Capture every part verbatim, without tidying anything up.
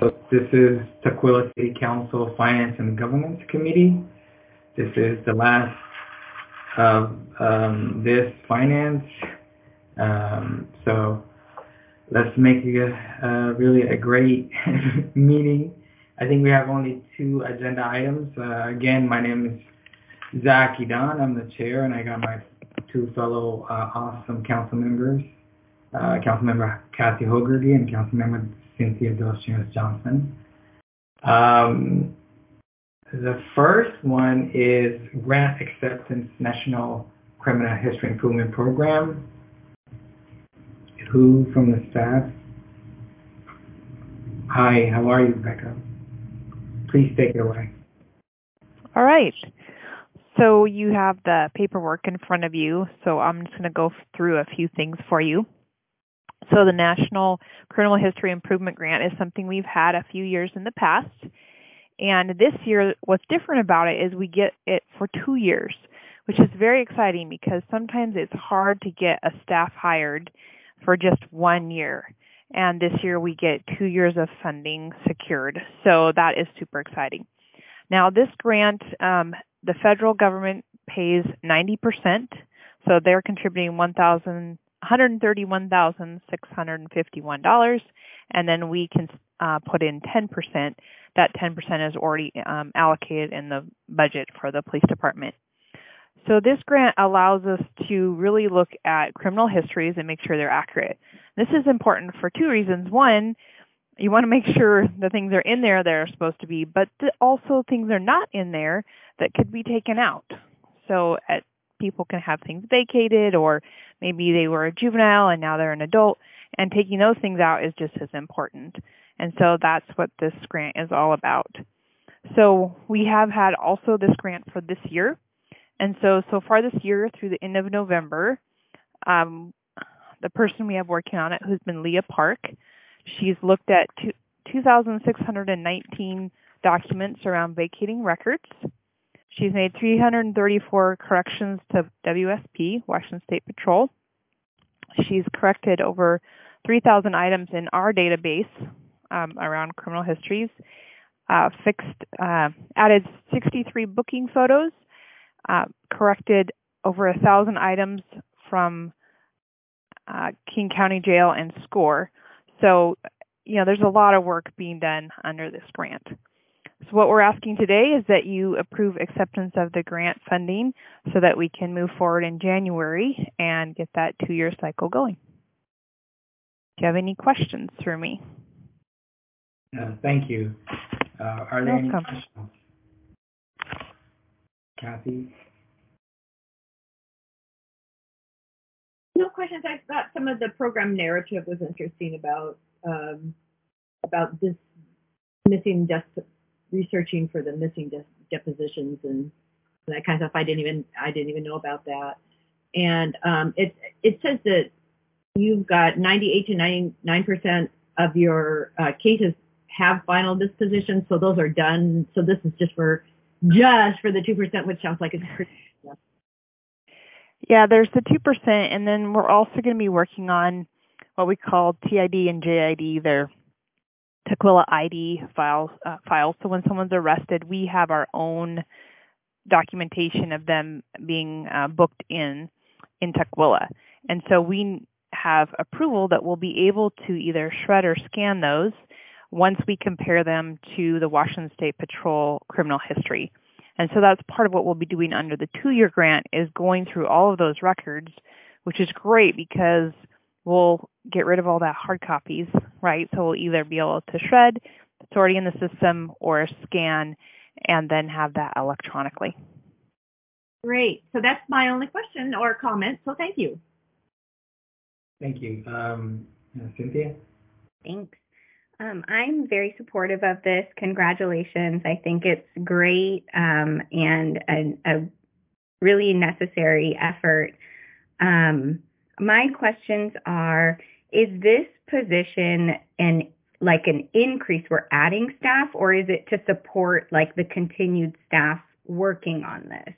so this is Tukwila City Council Finance and Governance Committee. This is the last of um, this finance. Um, so let's make it a, really a great meeting. I think we have only two agenda items. Uh, again, my name is Zach Edan. I'm the chair, and I got my two fellow uh, awesome council members, uh, Councilmember Kathy Hogarty and Councilmember Cynthia Dos Johnson. Um, the first one is Grant Acceptance National Criminal History Improvement Program. Who from the staff? Hi, how are you, Becca? Please take it away. All right. So you have the paperwork in front of you, so I'm just going to go through a few things for you. So the National Criminal History Improvement Grant is something we've had a few years in the past. And this year, what's different about it is we get it for two years, which is very exciting because sometimes it's hard to get a staff hired for just one year. And this year we get two years of funding secured. So that is super exciting. Now this grant, um, the federal government pays ninety percent. So they're contributing one hundred thirty-one thousand six hundred fifty-one dollars. And then we can uh, put in ten percent. That ten percent is already um, allocated in the budget for the police department. So this grant allows us to really look at criminal histories and make sure they're accurate. This is important for two reasons. One, you want to make sure the things are in there that are supposed to be, but also things are not in there that could be taken out. So at, people can have things vacated, or maybe they were a juvenile and now they're an adult, and taking those things out is just as important. And so that's what this grant is all about. So we have had also this grant for this year. And so, so far this year, through the end of November, um, the person we have working on it, who's been Leah Park, she's looked at two thousand six hundred nineteen documents around vacating records. She's made three hundred thirty-four corrections to W S P, Washington State Patrol. She's corrected over three thousand items in our database um, around criminal histories, uh, fixed, uh, added sixty-three booking photos, Uh, corrected over a thousand items from uh, King County Jail and SCORE. So, you know, there's a lot of work being done under this grant. So what we're asking today is that you approve acceptance of the grant funding so that we can move forward in January and get that two-year cycle going. Do you have any questions for me? Uh, thank you. Uh, are there Welcome. any questions? Kathy? No questions. I thought some of the program narrative was interesting about um, about this missing des- researching for the missing des- depositions and that kind of stuff. I didn't even I didn't even know about that. And um, it it says that you've got ninety-eight to ninety-nine percent of your uh, cases have final disposition, so those are done. So this is just for just for the two percent, which sounds like it's pretty. Yeah, yeah there's the two percent, and then we're also going to be working on what we call T I D and J I D. They're Tukwila I D files. Uh, files. So when someone's arrested, we have our own documentation of them being uh, booked in in Tukwila. And so we have approval that we'll be able to either shred or scan those once we compare them to the Washington State Patrol criminal history. And so that's part of what we'll be doing under the two-year grant, is going through all of those records, which is great because we'll get rid of all that hard copies, right? So we'll either be able to shred, it's already in the system, or scan and then have that electronically. great. So that's my only question or comment. So thank you. Thank you. Um, uh, Cynthia? Thanks. Um, I'm very supportive of this. Congratulations. I think it's great um, and a, a really necessary effort. Um, my questions are, is this position an like an increase, we're adding staff, or is it to support like the continued staff working on this?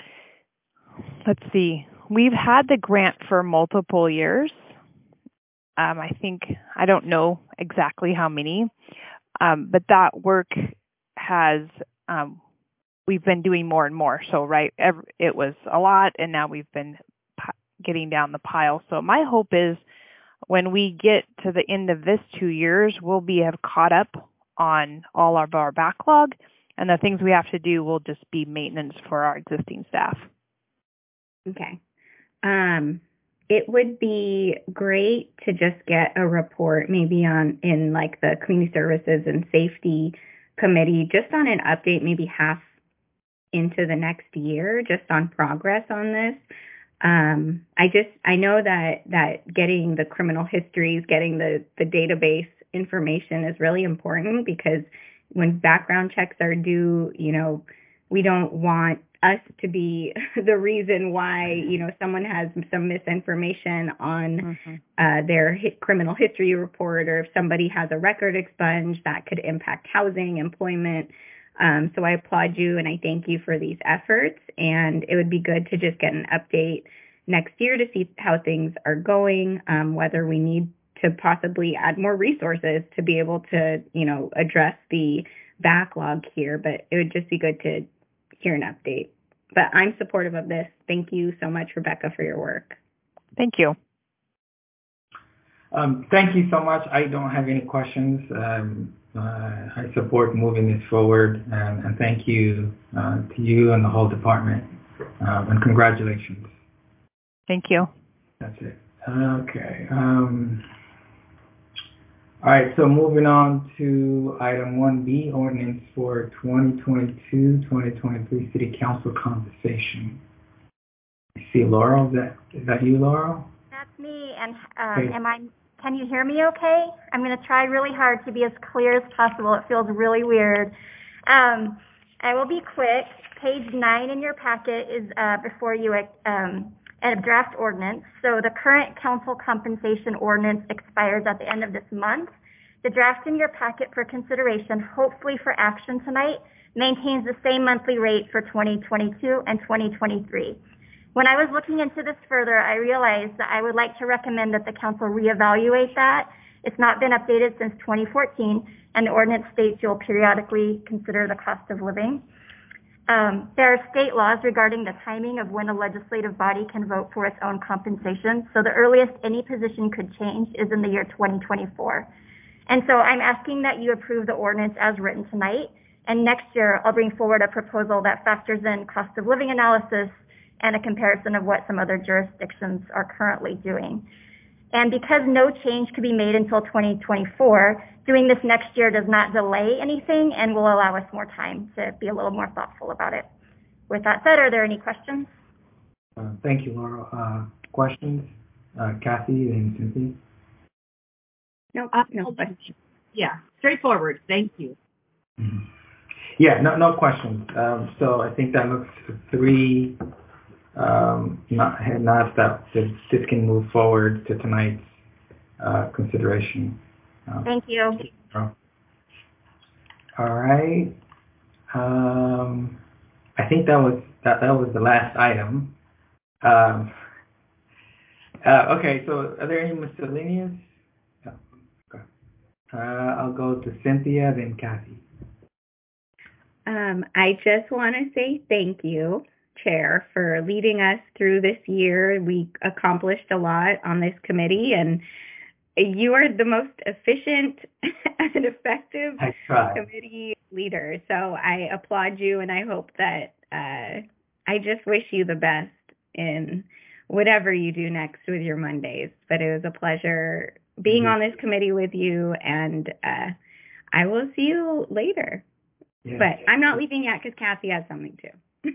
Let's see. We've had the grant for multiple years, Um, I think, I don't know exactly how many, um, but that work has, um, we've been doing more and more. So, right, every, it was a lot, and now we've been p- getting down the pile. So my hope is when we get to the end of this two years, we'll be have caught up on all of our backlog, and the things we have to do will just be maintenance for our existing staff. Okay. Um, it would be great to just get a report maybe on in like the Community Services and Safety Committee, just on an update, maybe half into the next year, just on progress on this. Um, I just, I know that, that getting the criminal histories, getting the, the database information is really important, because when background checks are due, you know, we don't want us to be the reason why, you know, someone has some misinformation on mm-hmm. uh, their hit criminal history report, or if somebody has a record expunged, that could impact housing, employment. Um, so I applaud you and I thank you for these efforts. And it would be good to just get an update next year to see how things are going, um, whether we need to possibly add more resources to be able to, you know, address the backlog here. But it would just be good to hear an update. But I'm supportive of this. Thank you so much, Rebecca, for your work. Thank you. Um, thank you so much. I don't have any questions. Um, uh, I support moving this forward, and, and thank you uh, to you and the whole department. Um, and congratulations. Thank you. That's it. Okay. Um, all right. So moving on to item one B, ordinance for twenty twenty-two twenty twenty-three City Council compensation. I see Laurel. Is that is that you, Laurel? That's me. And um, okay. am I? Can you hear me? Okay. I'm going to try really hard to be as clear as possible. It feels really weird. Um, I will be quick. Page nine in your packet is uh, before you um, a draft ordinance. So the current council compensation ordinance expires at the end of this month. The draft in your packet for consideration, hopefully for action tonight, maintains the same monthly rate for twenty twenty-two and twenty twenty-three. When I was looking into this further, I realized that I would like to recommend that the council reevaluate that. It's not been updated since twenty fourteen, and the ordinance states you'll periodically consider the cost of living. Um, there are state laws regarding the timing of when a legislative body can vote for its own compensation. So the earliest any position could change is in the year twenty twenty-four. And so I'm asking that you approve the ordinance as written tonight. And next year, I'll bring forward a proposal that factors in cost of living analysis and a comparison of what some other jurisdictions are currently doing. And because no change could be made until twenty twenty-four, doing this next year does not delay anything and will allow us more time to be a little more thoughtful about it. With that said, are there any questions? Uh, thank you, Laura. Uh, questions? Uh, Kathy and Cynthia? No, uh, no questions. Yeah, straightforward. Thank you. Mm-hmm. Yeah, no, no questions. Um, so I think that looks three um, not nods that this can move forward to tonight's uh, consideration. Um, Thank you. All right. Um, I think that was that, that was the last item. Um, uh, okay, so are there any miscellaneous? No. Okay. Uh, I'll go to Cynthia, then Kathy. Um, I just want to say thank you, Chair, for leading us through this year. We accomplished a lot on this committee, and you are the most efficient and effective committee leader. So I applaud you, and I hope that uh, I just wish you the best in whatever you do next with your Mondays. But it was a pleasure being mm-hmm. on this committee with you, and uh, I will see you later. Yeah. But I'm not leaving yet because Kathy has something too.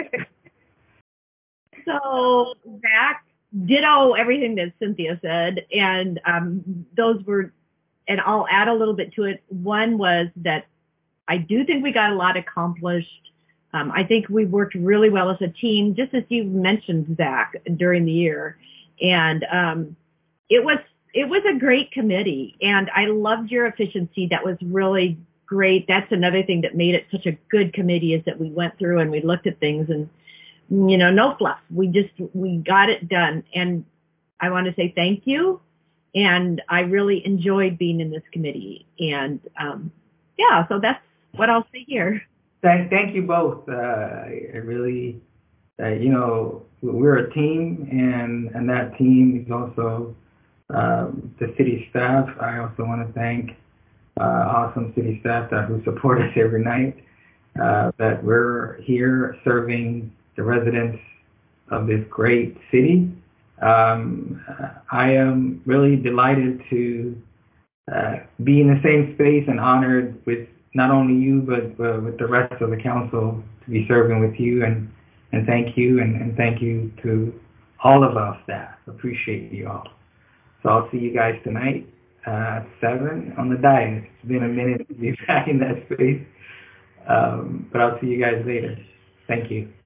So, Zach, ditto everything that Cynthia said, and um, those were, and I'll add a little bit to it. One was that I do think we got a lot accomplished. Um, I think we worked really well as a team, just as you mentioned, Zach, during the year, and um, it was it was a great committee, and I loved your efficiency. That was really great. That's another thing that made it such a good committee, is that we went through and we looked at things and, you know, no fluff. We just, we got it done. And I want to say thank you. and I really enjoyed being in this committee. And um, yeah, so that's what I'll say here. Thank, thank you both. Uh, I really, uh, you know, we're a team, and, and that team is also um, the city staff. I also want to thank uh, awesome city staff that who support us every night, uh, that we're here serving the residents of this great city. Um, I am really delighted to uh, be in the same space and honored with not only you, but uh, with the rest of the council to be serving with you, and, and thank you, and, and thank you to all of our staff. Appreciate you all. So I'll see you guys tonight uh, at seven on the dais. It's been a minute to be back in that space, um, but I'll see you guys later. Thank you.